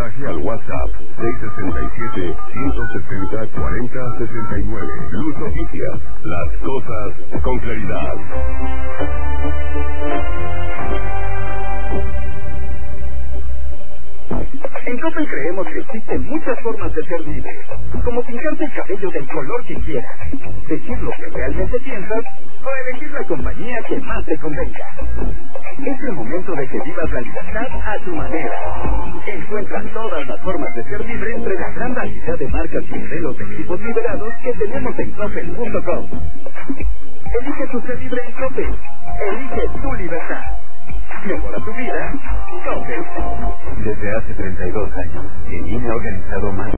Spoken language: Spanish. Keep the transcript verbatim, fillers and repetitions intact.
mensaje al WhatsApp seis seis siete, uno siete cero, cuatro cero seis nueve. Luz Noticias, las cosas con claridad. En Coppel creemos que existen muchas formas de ser libre, como pintarte el cabello del color que quieras, decir lo que realmente piensas o elegir la compañía que más te convenga. Es el momento de que vivas la libertad a tu manera. Encuentra todas las formas de ser libre entre la gran variedad de marcas y modelos de equipos liberados que tenemos en Coppel punto com. Elige tu ser libre en Coppel. Elige tu libertad. Mejora tu vida. Coppel. Desde hace treinta y dos años, el I N E ha organizado más